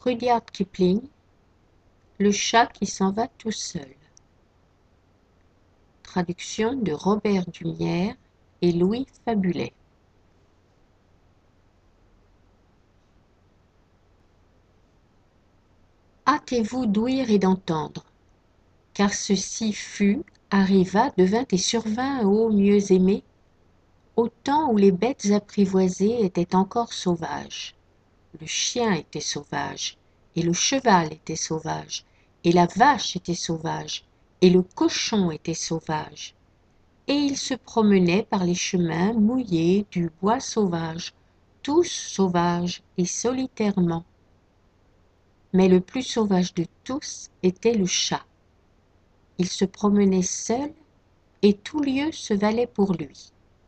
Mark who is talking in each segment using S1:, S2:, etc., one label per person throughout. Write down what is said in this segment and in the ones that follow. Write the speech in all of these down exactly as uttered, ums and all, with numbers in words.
S1: Rudyard Kipling, Le chat qui s'en va tout seul. Traduction de Robert Dumière et Louis Fabulet. Hâtez-vous d'ouïr et d'entendre, car ceci fut, arriva, devint et survint, ô mieux aimés, au temps où les bêtes apprivoisées étaient encore sauvages. Le chien était sauvage, et le cheval était sauvage, et la vache était sauvage, et le cochon était sauvage. Et ils se promenaient par les chemins mouillés du bois sauvage, tous sauvages et solitairement. Mais le plus sauvage de tous était le chat. Il se promenait seul, et tout lieu se valait pour lui.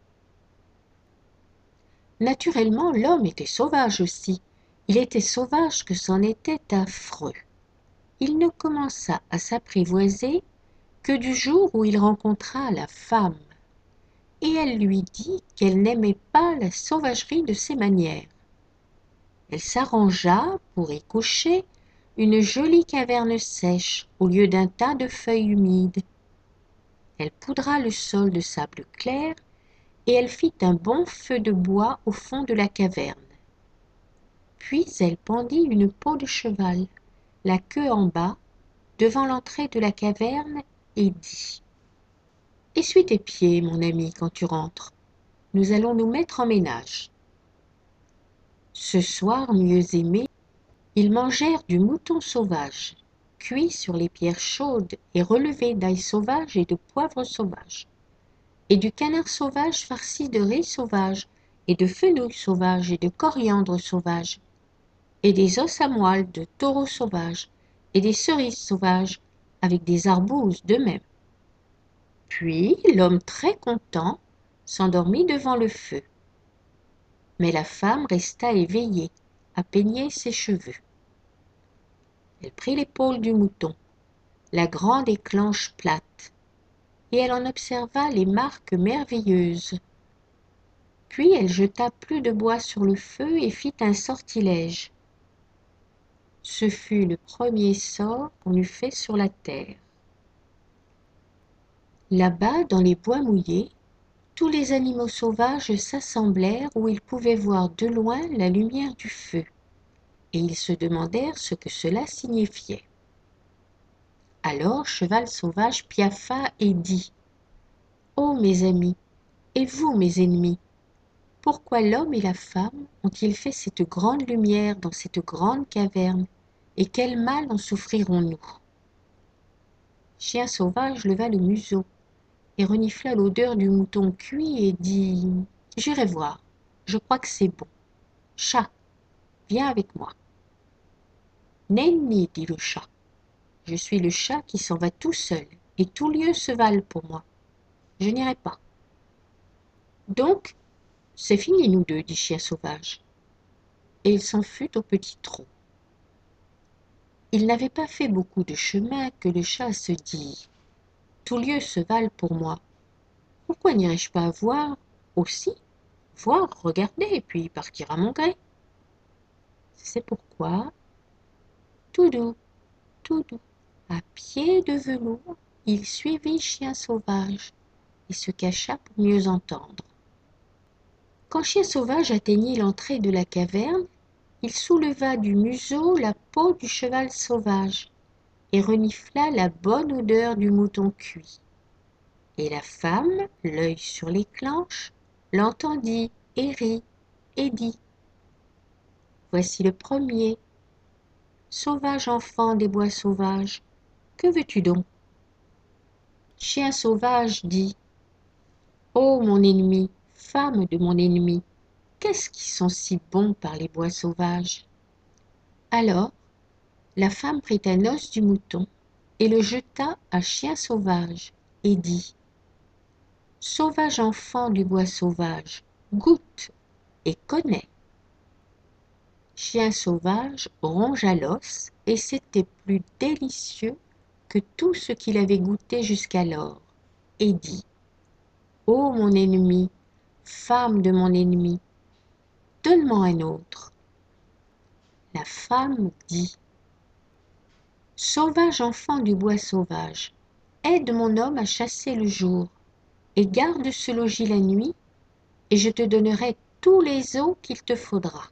S1: Naturellement, l'homme était sauvage aussi. Il était sauvage que c'en était affreux. Il ne commença à s'apprivoiser que du jour où il rencontra la femme, et elle lui dit qu'elle n'aimait pas la sauvagerie de ses manières. Elle s'arrangea pour y coucher une jolie caverne sèche au lieu d'un tas de feuilles humides. Elle poudra le sol de sable clair et elle fit un bon feu de bois au fond de la caverne. Puis elle pendit une peau de cheval, la queue en bas, devant l'entrée de la caverne et dit « Essuie tes pieds, mon ami, quand tu rentres. Nous allons nous mettre en ménage. » Ce soir, mieux aimés, ils mangèrent du mouton sauvage, cuit sur les pierres chaudes et relevé d'ail sauvage et de poivre sauvage, et du canard sauvage farci de riz sauvage, et de fenouil sauvage et de coriandre sauvage, et des os à moelle de taureau sauvage, et des cerises sauvages, avec des arbouzes de même. Puis l'homme très content s'endormit devant le feu. Mais la femme resta éveillée, à peigner ses cheveux. Elle prit l'épaule du mouton, la grande éclanche plate, et elle en observa les marques merveilleuses. Puis elle jeta plus de bois sur le feu et fit un sortilège. Ce fut le premier sort qu'on eût fait sur la terre. Là-bas, dans les bois mouillés, tous les animaux sauvages s'assemblèrent où ils pouvaient voir de loin la lumière du feu, et ils se demandèrent ce que cela signifiait. Alors Cheval Sauvage piaffa et dit « Ô mes amis, et vous mes ennemis, pourquoi l'homme et la femme ont-ils fait cette grande lumière dans cette grande caverne, et quel mal en souffrirons-nous » Chien Sauvage leva le museau et renifla l'odeur du mouton cuit et dit « J'irai voir, je crois que c'est bon. Chat, viens avec moi. » « Nenni, dit le chat, je suis le chat qui s'en va tout seul, et tout lieu se valent pour moi. Je n'irai pas. » « Donc, c'est fini, nous deux, dit Chien Sauvage. Et il s'en fut au petit trot. Il n'avait pas fait beaucoup de chemin que le chat se dit « Tout lieu se valent pour moi. Pourquoi n'irais-je pas voir aussi, voir, regarder, et puis partir à mon gré ?» C'est pourquoi, tout doux, tout doux, à pied de velours, il suivit Chien Sauvage et se cacha pour mieux entendre. Quand Chien Sauvage atteignit l'entrée de la caverne, il souleva du museau la peau du cheval sauvage et renifla la bonne odeur du mouton cuit. Et la femme, l'œil sur les clenches, l'entendit et rit et dit « Voici le premier. Sauvage enfant des bois sauvages, que veux-tu donc ?» Chien Sauvage dit « Ô mon ennemi, femme de mon ennemi, qu'est-ce qui sont si bons par les bois sauvages ?» Alors, la femme prit un os du mouton et le jeta à Chien Sauvage et dit « Sauvage enfant du bois sauvage, goûte et connais. » Chien Sauvage rongea l'os et c'était plus délicieux que tout ce qu'il avait goûté jusqu'alors et dit « Ô mon ennemi, femme de mon ennemi, donne-m'en un autre. » La femme dit: Sauvage enfant du bois sauvage, aide mon homme à chasser le jour, et garde ce logis la nuit, et je te donnerai tous les os qu'il te faudra.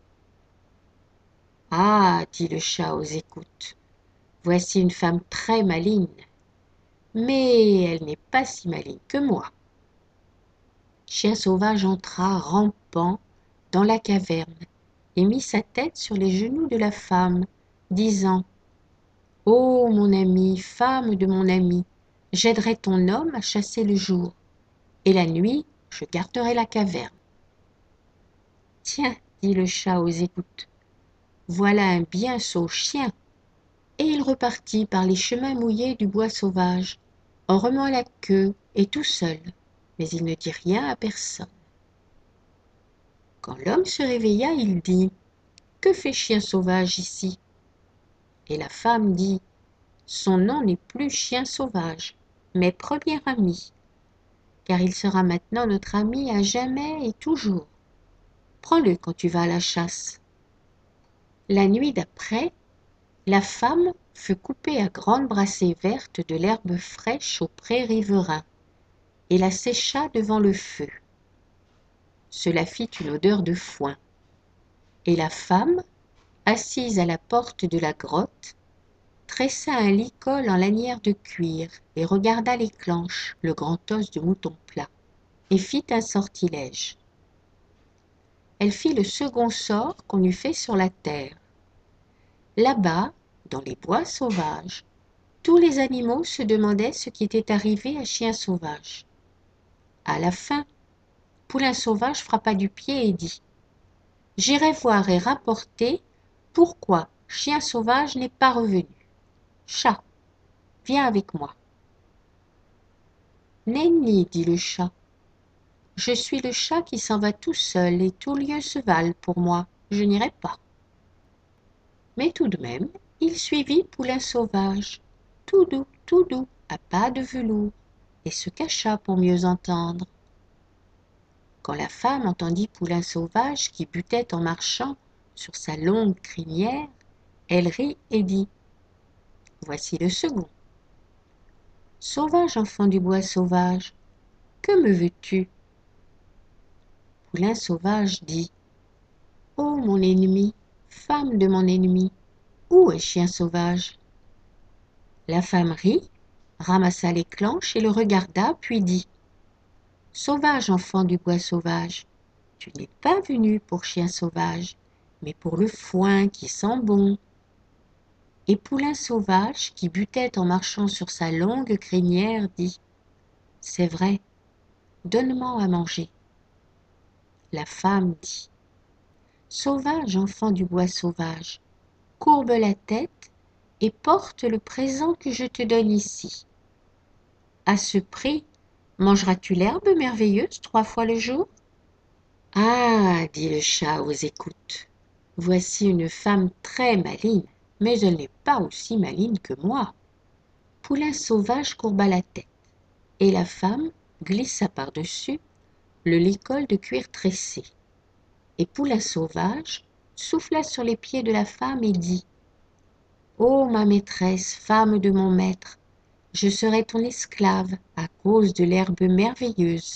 S1: Ah, dit le chat aux écoutes, voici une femme très maligne, mais elle n'est pas si maligne que moi. Chien sauvage entra rampant dans la caverne et mit sa tête sur les genoux de la femme, disant: Ô mon ami, femme de mon ami, j'aiderai ton homme à chasser le jour, et la nuit je garderai la caverne. Tiens, dit le chat aux écoutes, voilà un bien sot chien. Et il repartit par les chemins mouillés du bois sauvage, en remuant la queue et tout seul, mais il ne dit rien à personne. Quand l'homme se réveilla, il dit: Que fait chien sauvage ici? Et la femme dit: Son nom n'est plus chien sauvage, mais premier ami, car il sera maintenant notre ami à jamais et toujours. Prends-le quand tu vas à la chasse. La nuit d'après, la femme fut couper à grandes brassées vertes de l'herbe fraîche au pré riverain, et la sécha devant le feu. Cela fit une odeur de foin, et la femme, assise à la porte de la grotte, tressa un lit-col en lanière de cuir, et regarda les clenches, le grand os de mouton plat, et fit un sortilège. Elle fit le second sort qu'on eût fait sur la terre. Là-bas, dans les bois sauvages, tous les animaux se demandaient ce qui était arrivé à Chien sauvage. À la fin, Poulain sauvage frappa du pied et dit: J'irai voir et rapporter pourquoi Chien sauvage n'est pas revenu. Chat, viens avec moi. Nenni, dit le chat, je suis le chat qui s'en va tout seul et tout lieu se valent pour moi, je n'irai pas. Mais tout de même, il suivit Poulain sauvage, tout doux, tout doux, à pas de velours, et se cacha pour mieux entendre. Quand la femme entendit Poulain sauvage qui butait en marchant sur sa longue crinière, elle rit et dit: Voici le second. Sauvage enfant du bois sauvage, que me veux-tu? Poulain sauvage dit: Ô mon ennemi, femme de mon ennemi, où est Chien sauvage? La femme rit, ramassa les clenches et le regarda, puis dit: Sauvage enfant du bois sauvage, tu n'es pas venu pour Chien sauvage, mais pour le foin qui sent bon. Et Poulain sauvage, qui butait en marchant sur sa longue crinière, dit: C'est vrai, donne-moi à manger. La femme dit: Sauvage enfant du bois sauvage, courbe la tête et porte le présent que je te donne ici. À ce prix, mangeras-tu l'herbe merveilleuse trois fois le jour? Ah, dit le chat aux écoutes, voici une femme très maligne, mais elle n'est pas aussi maligne que moi. Poulain sauvage courba la tête, et la femme glissa par-dessus le licol de cuir tressé. Et Poulain sauvage souffla sur les pieds de la femme et dit: Ô ma maîtresse, femme de mon maître, je serai ton esclave à cause de l'herbe merveilleuse.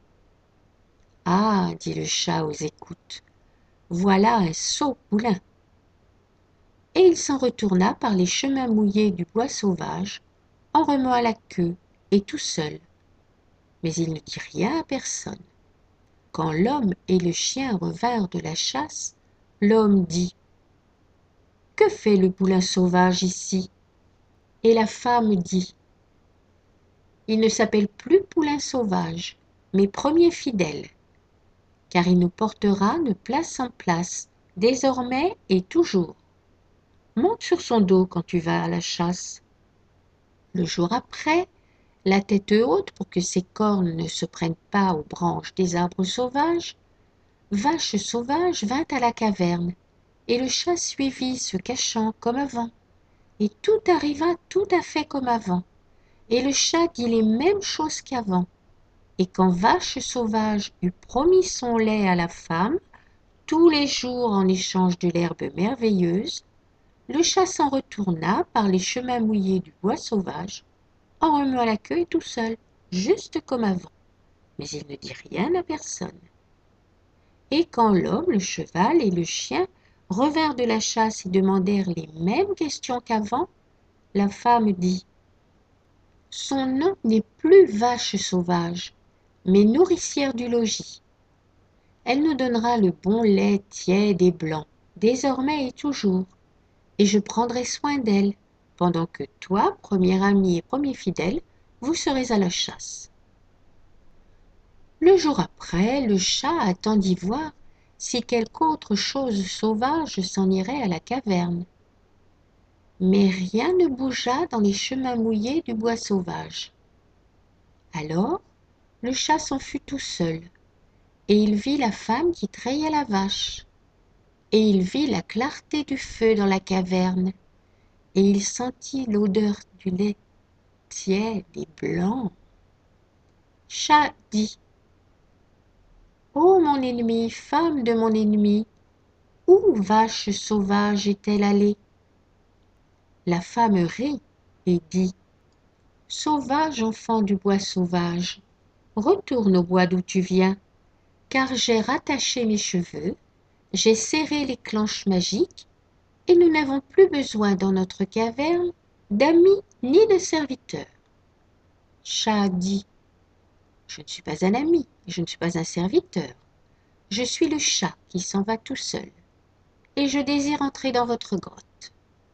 S1: Ah, dit le chat aux écoutes, voilà un sot poulain. Et il s'en retourna par les chemins mouillés du bois sauvage, en remuant la queue et tout seul. Mais il ne dit rien à personne. Quand l'homme et le chien revinrent de la chasse, l'homme dit: Que fait le poulain sauvage ici? Et la femme dit: Il ne s'appelle plus poulain sauvage, mais premier fidèle, car il nous portera de place en place, désormais et toujours. Monte sur son dos quand tu vas à la chasse. Le jour après, la tête haute pour que ses cornes ne se prennent pas aux branches des arbres sauvages, Vache sauvage vint à la caverne, et le chat suivit se cachant comme avant, et tout arriva tout à fait comme avant, et le chat dit les mêmes choses qu'avant, et quand Vache sauvage eut promis son lait à la femme, tous les jours en échange de l'herbe merveilleuse, le chat s'en retourna par les chemins mouillés du bois sauvage, en remuant la queue et tout seul, juste comme avant. Mais il ne dit rien à personne. Et quand l'homme, le cheval et le chien revinrent de la chasse et demandèrent les mêmes questions qu'avant, la femme dit: son nom n'est plus vache sauvage, mais nourricière du logis. Elle nous donnera le bon lait tiède et blanc, désormais et toujours, et je prendrai soin d'elle, pendant que toi, premier ami et premier fidèle, vous serez à la chasse. Le jour après, le chat attendit voir si quelque autre chose sauvage s'en irait à la caverne. Mais rien ne bougea dans les chemins mouillés du bois sauvage. Alors, le chat s'en fut tout seul, et il vit la femme qui trayait la vache, et il vit la clarté du feu dans la caverne, et il sentit l'odeur du lait tiède et blanc. Chat dit: ô mon ennemi, femme de mon ennemi, où vache sauvage est-elle allée? La femme rit et dit: sauvage enfant du bois sauvage, retourne au bois d'où tu viens, car j'ai rattaché mes cheveux, j'ai serré les clenches magiques, et nous n'avons plus besoin dans notre caverne d'amis ni de serviteurs. Chat dit: je ne suis pas un ami, je ne suis pas un serviteur, je suis le chat qui s'en va tout seul, et je désire entrer dans votre grotte.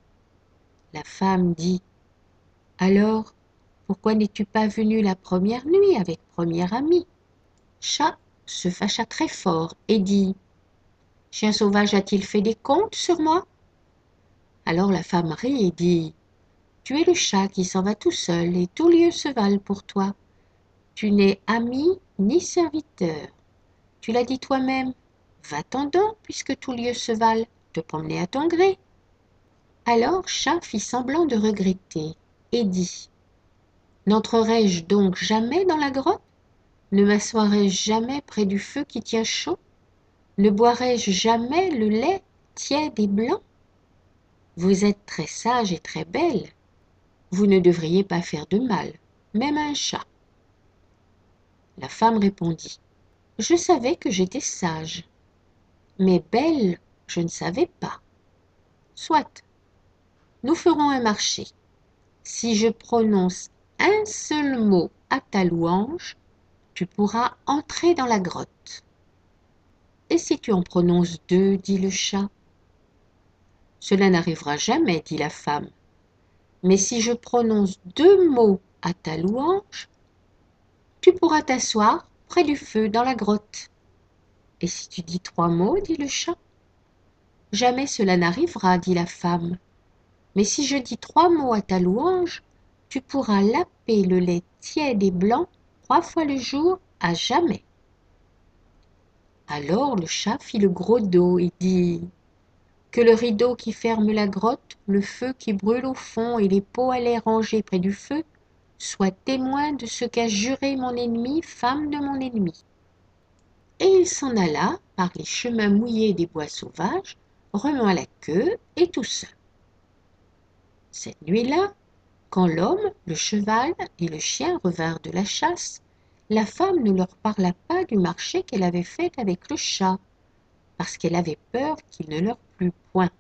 S1: La femme dit: alors, pourquoi n'es-tu pas venu la première nuit avec premier ami? Chat se fâcha très fort et dit: chien sauvage a-t-il fait des comptes sur moi? Alors la femme rit et dit: tu es le chat qui s'en va tout seul, et tout lieu se valent pour toi. Tu n'es ami ni serviteur. Tu l'as dit toi-même, va-t'en donc, puisque tout lieu se valent, te promener à ton gré. Alors Chat fit semblant de regretter, et dit: n'entrerai-je donc jamais dans la grotte? Ne m'assoirai-je jamais près du feu qui tient chaud? Ne boirai-je jamais le lait tiède et blanc? Vous êtes très sage et très belle. Vous ne devriez pas faire de mal, même à un chat. La femme répondit: je savais que j'étais sage, mais belle, je ne savais pas. Soit, nous ferons un marché. Si je prononce un seul mot à ta louange, tu pourras entrer dans la grotte. Et si tu en prononces deux, dit le chat? Cela n'arrivera jamais, dit la femme. Mais si je prononce deux mots à ta louange, tu pourras t'asseoir près du feu dans la grotte. Et si tu dis trois mots, dit le chat? Jamais cela n'arrivera, dit la femme. Mais si je dis trois mots à ta louange, tu pourras laper le lait tiède et blanc trois fois le jour à jamais. Alors le chat fit le gros dos et dit: que le rideau qui ferme la grotte, le feu qui brûle au fond et les pots à lait rangés près du feu soient témoins de ce qu'a juré mon ennemi, femme de mon ennemi. Et il s'en alla par les chemins mouillés des bois sauvages, remuant la queue et tout seul. Cette nuit-là, quand l'homme, le cheval et le chien revinrent de la chasse, la femme ne leur parla pas du marché qu'elle avait fait avec le chat, parce qu'elle avait peur qu'il ne leur plût point.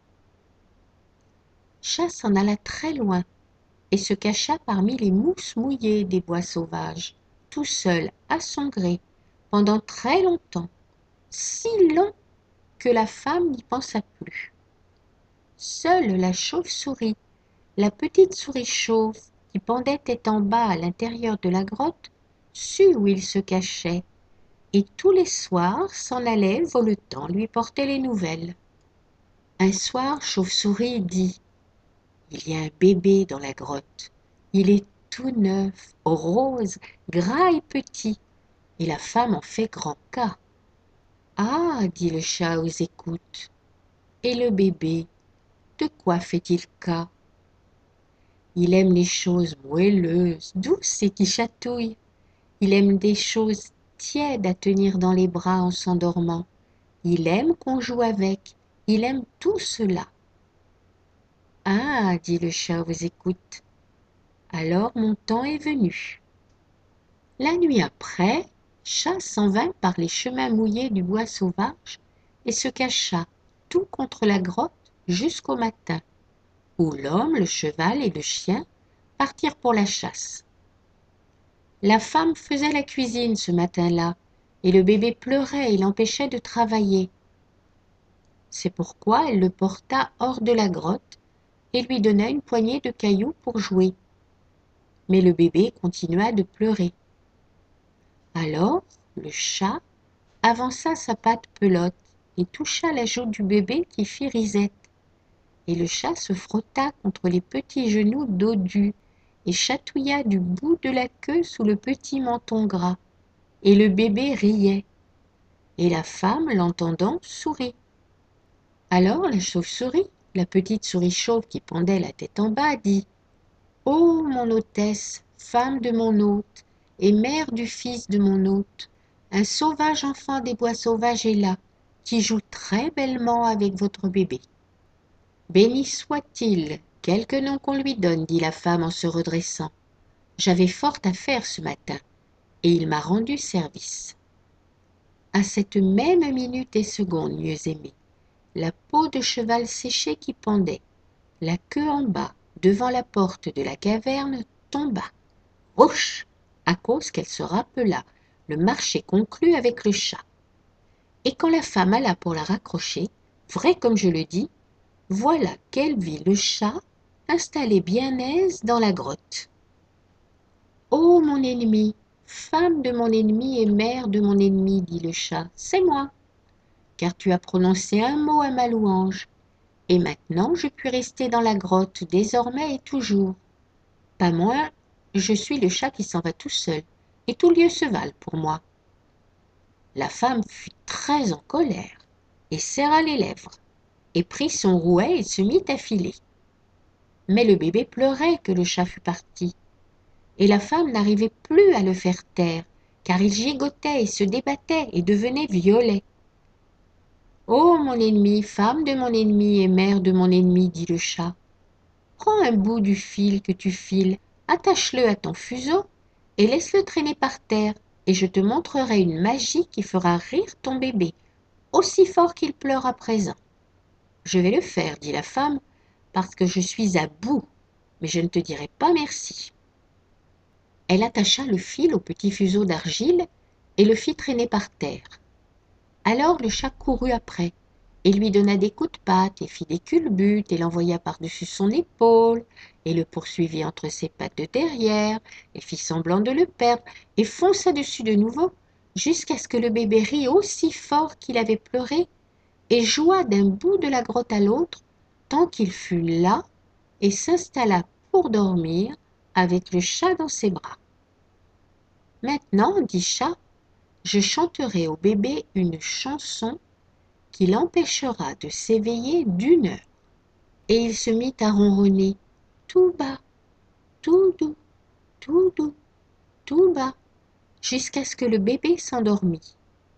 S1: Chat s'en alla très loin et se cacha parmi les mousses mouillées des bois sauvages, tout seul, à son gré, pendant très longtemps, si long que la femme n'y pensa plus. Seule la chauve-souris, la petite souris chauve, qui pendait tête en bas à l'intérieur de la grotte, sut où il se cachait, et tous les soirs s'en allait voletant lui porter les nouvelles. Un soir, Chauve-souris dit: il y a un bébé dans la grotte. Il est tout neuf, rose, gras et petit, et la femme en fait grand cas. Ah, dit le chat aux écoutes, et le bébé, de quoi fait-il cas? Il aime les choses moelleuses, douces et qui chatouillent. Il aime des choses tièdes à tenir dans les bras en s'endormant, il aime qu'on joue avec, il aime tout cela. Ah, dit le chat aux écoutes, alors mon temps est venu. La nuit après, Chat s'en vint par les chemins mouillés du bois sauvage et se cacha tout contre la grotte jusqu'au matin, où l'homme, le cheval et le chien partirent pour la chasse. La femme faisait la cuisine ce matin-là, et le bébé pleurait et l'empêchait de travailler. C'est pourquoi elle le porta hors de la grotte et lui donna une poignée de cailloux pour jouer. Mais le bébé continua de pleurer. Alors le chat avança sa patte pelote et toucha la joue du bébé qui fit risette. Et le chat se frotta contre les petits genoux dodus et chatouilla du bout de la queue sous le petit menton gras. Et le bébé riait. Et la femme, l'entendant, sourit. Alors la chauve-souris, la petite souris chauve qui pendait la tête en bas, dit « Ô mon hôtesse, femme de mon hôte, et mère du fils de mon hôte, un sauvage enfant des bois sauvages est là, qui joue très bellement avec votre bébé. » « Béni soit-il, quelque nom qu'on lui donne, dit la femme en se redressant. J'avais fort à faire ce matin, et il m'a rendu service. » À cette même minute et seconde, mieux aimée, la peau de cheval séché qui pendait, la queue en bas, devant la porte de la caverne, tomba. Rouch, à cause qu'elle se rappela le marché conclu avec le chat. Et quand la femme alla pour la raccrocher, vrai comme je le dis, voilà qu'elle vit le chat installé bien aise dans la grotte. « Ô mon ennemi, femme de mon ennemi et mère de mon ennemi, dit le chat, c'est moi, car tu as prononcé un mot à ma louange, et maintenant je puis rester dans la grotte désormais et toujours. Pas moins, je suis le chat qui s'en va tout seul, et tout lieu se valent pour moi. » La femme fut très en colère, et serra les lèvres, et prit son rouet et se mit à filer. Mais le bébé pleurait que le chat fût parti, et la femme n'arrivait plus à le faire taire, car il gigotait et se débattait et devenait violet. « Ô mon ennemi, femme de mon ennemi et mère de mon ennemi, dit le chat, prends un bout du fil que tu files, attache-le à ton fuseau et laisse-le traîner par terre, et je te montrerai une magie qui fera rire ton bébé, aussi fort qu'il pleure à présent. » « Je vais le faire, dit la femme, parce que je suis à bout, mais je ne te dirai pas merci. » Elle attacha le fil au petit fuseau d'argile et le fit traîner par terre. Alors le chat courut après, et lui donna des coups de patte, et fit des culbutes, et l'envoya par-dessus son épaule, et le poursuivit entre ses pattes de derrière, et fit semblant de le perdre, et fonça dessus de nouveau, jusqu'à ce que le bébé rit aussi fort qu'il avait pleuré, et joua d'un bout de la grotte à l'autre, tant qu'il fut las, et s'installa pour dormir, avec le chat dans ses bras. « Maintenant, dit Chat, je chanterai au bébé une chanson qui l'empêchera de s'éveiller d'une heure. » Et il se mit à ronronner tout bas, tout doux, tout doux, tout bas, jusqu'à ce que le bébé s'endormît.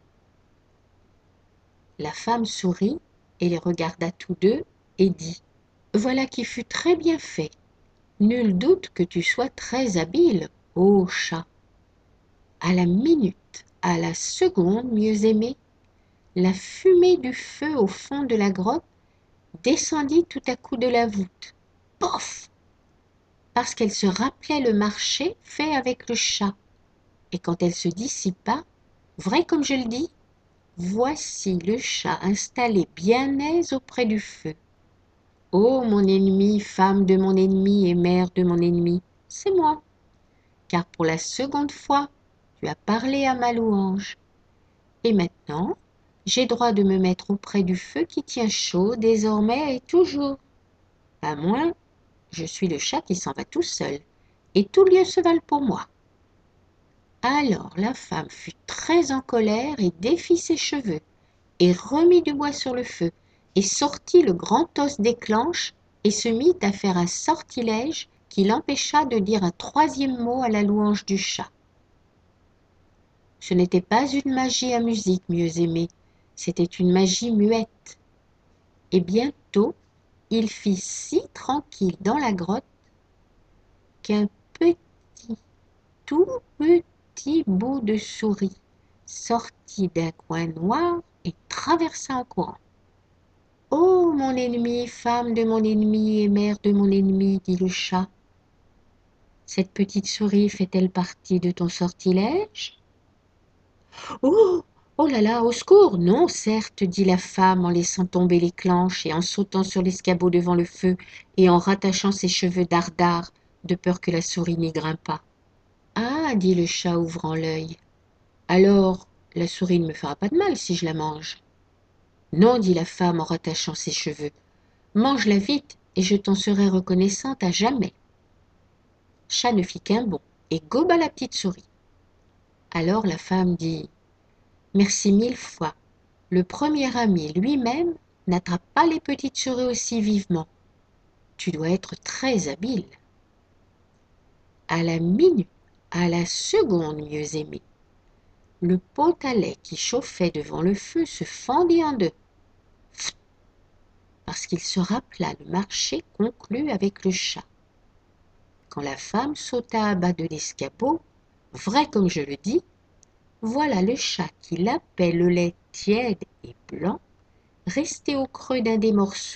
S1: La femme sourit et les regarda tous deux et dit « Voilà qui fut très bien fait. Nul doute que tu sois très habile, ô chat. » À la minute, à la seconde, mieux aimée, la fumée du feu au fond de la grotte descendit tout à coup de la voûte. Pof! Parce qu'elle se rappelait le marché fait avec le chat. Et quand elle se dissipa, vrai comme je le dis, voici le chat installé bien aise auprès du feu. « Ô mon ennemi, femme de mon ennemi et mère de mon ennemi, c'est moi, car pour la seconde fois, tu as parlé à ma louange. Et maintenant, j'ai droit de me mettre auprès du feu qui tient chaud désormais et toujours. Pas moins, je suis le chat qui s'en va tout seul, et tout lieu se valent pour moi. » Alors la femme fut très en colère et défit ses cheveux, et remit du bois sur le feu, et sortit le grand os d'éclanche, et se mit à faire un sortilège qui l'empêcha de dire un troisième mot à la louange du chat. Ce n'était pas une magie à musique, mieux aimée, C'était une magie muette. Et bientôt, il fit si tranquille dans la grotte qu'un petit, tout petit bout de souris sortit d'un coin noir et traversa en courant. «Oh, mon ennemi, femme de mon ennemi et mère de mon ennemi», dit le chat, «cette petite souris fait-elle partie de ton sortilège?» «Oh! Oh là là, au secours! Non, certes», dit la femme en laissant tomber les planches et en sautant sur l'escabeau devant le feu et en rattachant ses cheveux dardards, de peur que la souris n'y grimpât. «Ah!» dit le chat ouvrant l'œil. «Alors, la souris ne me fera pas de mal si je la mange?» «Non», dit la femme en rattachant ses cheveux. «Mange-la vite et je t'en serai reconnaissante à jamais.» Chat ne fit qu'un bond et goba la petite souris. Alors la femme dit: «Merci mille fois. Le premier ami lui-même n'attrape pas les petites souris aussi vivement. Tu dois être très habile.» À la minute, à la seconde mieux aimée, le pot à lait qui chauffait devant le feu se fendit en deux, parce qu'il se rappela le marché conclu avec le chat. Quand la femme sauta à bas de l'escabeau, vrai comme je le dis, voilà le chat qui lapait le lait tiède et blanc, resté au creux d'un des morceaux.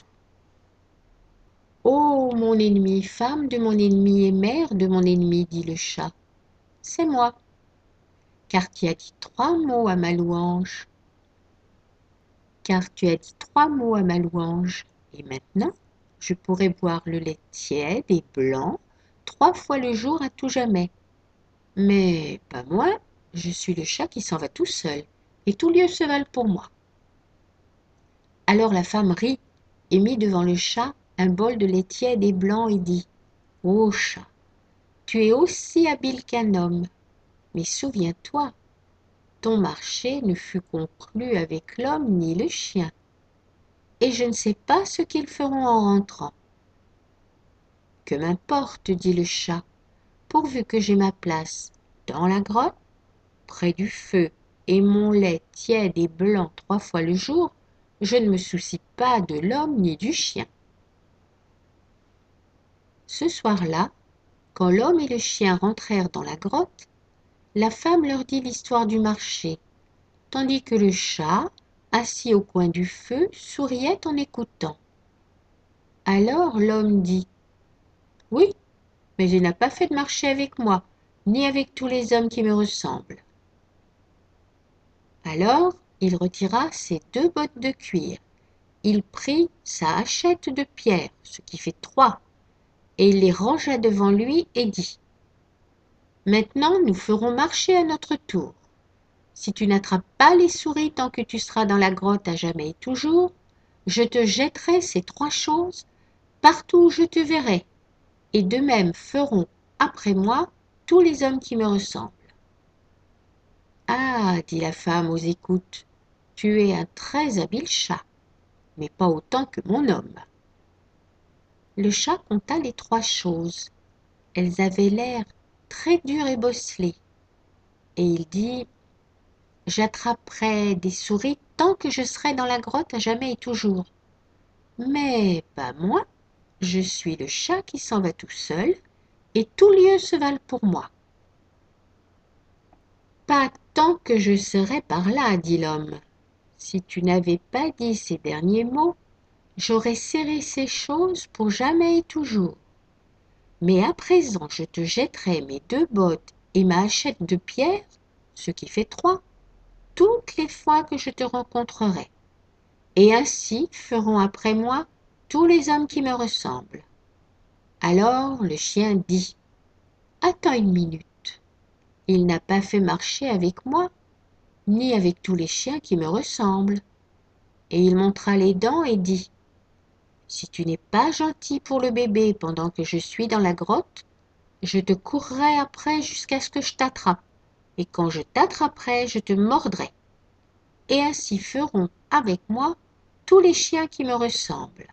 S1: «Oh, mon ennemi, femme de mon ennemi et mère de mon ennemi», dit le chat, «c'est moi, car tu as dit trois mots à ma louange. Car tu as dit trois mots à ma louange, et maintenant je pourrai boire le lait tiède et blanc trois fois le jour à tout jamais. Mais pas moi, je suis le chat qui s'en va tout seul, et tout lieu se valent pour moi.» Alors la femme rit et mit devant le chat un bol de lait tiède et blanc et dit: «Ô chat, tu es aussi habile qu'un homme, mais souviens-toi, ton marché ne fut conclu avec l'homme ni le chien, et je ne sais pas ce qu'ils feront en rentrant.» «Que m'importe», dit le chat, «pourvu que j'ai ma place dans la grotte, près du feu, et mon lait tiède et blanc trois fois le jour, je ne me soucie pas de l'homme ni du chien.» Ce soir-là, quand l'homme et le chien rentrèrent dans la grotte, la femme leur dit l'histoire du marché, tandis que le chat, assis au coin du feu, souriait en écoutant. Alors l'homme dit: «Oui, mais il n'a pas fait de marché avec moi, ni avec tous les hommes qui me ressemblent.» Alors il retira ses deux bottes de cuir, il prit sa hachette de pierre, ce qui fait trois, et il les rangea devant lui et dit: «Maintenant nous ferons marcher à notre tour. Si tu n'attrapes pas les souris tant que tu seras dans la grotte à jamais et toujours, je te jetterai ces trois choses partout où je te verrai, et de même feront après moi tous les hommes qui me ressemblent.» «Ah», dit la femme aux écoutes, «tu es un très habile chat, mais pas autant que mon homme.» Le chat compta les trois choses. Elles avaient l'air très dures et bosselées, et il dit: «J'attraperai des souris tant que je serai dans la grotte à jamais et toujours. Mais pas moi, je suis le chat qui s'en va tout seul, et tout lieu se valent pour moi.» «Pas tant que je serai par là», dit l'homme. «Si tu n'avais pas dit ces derniers mots, j'aurais serré ces choses pour jamais et toujours. Mais à présent je te jetterai mes deux bottes et ma hachette de pierre, ce qui fait trois, toutes les fois que je te rencontrerai, et ainsi feront après moi tous les hommes qui me ressemblent.» Alors le chien dit: «Attends une minute, il n'a pas fait marcher avec moi, ni avec tous les chiens qui me ressemblent.» Et il montra les dents et dit: «Si tu n'es pas gentil pour le bébé pendant que je suis dans la grotte, je te courrai après jusqu'à ce que je t'attrape, et quand je t'attraperai, je te mordrai. Et ainsi feront avec moi tous les chiens qui me ressemblent.»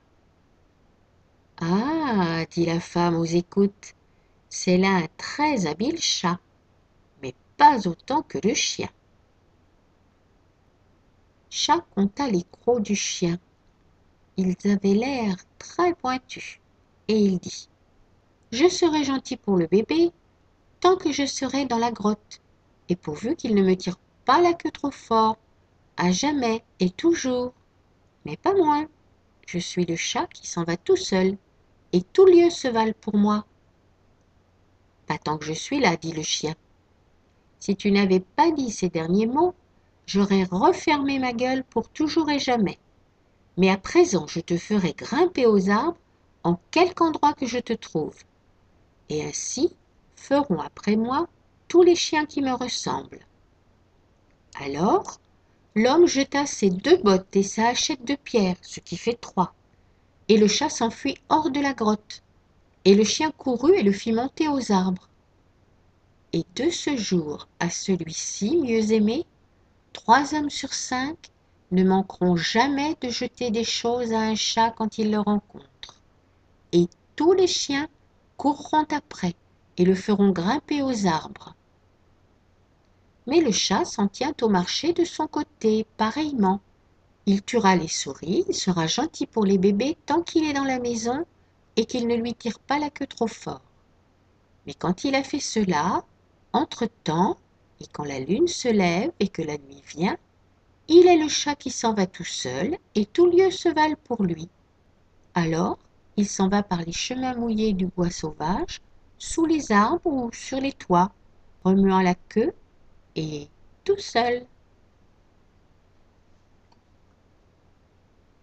S1: «Ah», dit la femme aux écoutes, «c'est là un très habile chat, mais pas autant que le chien.» Chat compta les crocs du chien. Ils avaient l'air très pointus, et il dit: Je serai gentil pour le bébé tant que je serai dans la grotte, et pourvu qu'il ne me tire pas la queue trop fort, à jamais et toujours. Mais pas moins. Je suis le chat qui s'en va tout seul, et tout lieu se valent pour moi. Pas tant que je suis là, dit le chien. Si tu n'avais pas dit ces derniers mots, j'aurais refermé ma gueule pour toujours et jamais. Mais à présent, je te ferai grimper aux arbres en quelque endroit que je te trouve. Et ainsi feront après moi tous les chiens qui me ressemblent. Alors, l'homme jeta ses deux bottes et sa hachette de pierre, ce qui fait trois, et le chat s'enfuit hors de la grotte, et le chien courut et le fit monter aux arbres. Et de ce jour à celui-ci mieux aimé, trois hommes sur cinq ne manqueront jamais de jeter des choses à un chat quand ils le rencontrent, et tous les chiens courront après et le feront grimper aux arbres. Mais le chat s'en tient au marché de son côté, pareillement. Il tuera les souris, il sera gentil pour les bébés tant qu'il est dans la maison et qu'il ne lui tire pas la queue trop fort. Mais quand il a fait cela, entre-temps, et quand la lune se lève et que la nuit vient, il est le chat qui s'en va tout seul et tout lieu se valent pour lui. Alors, il s'en va par les chemins mouillés du bois sauvage, sous les arbres ou sur les toits, remuant la queue et tout seul.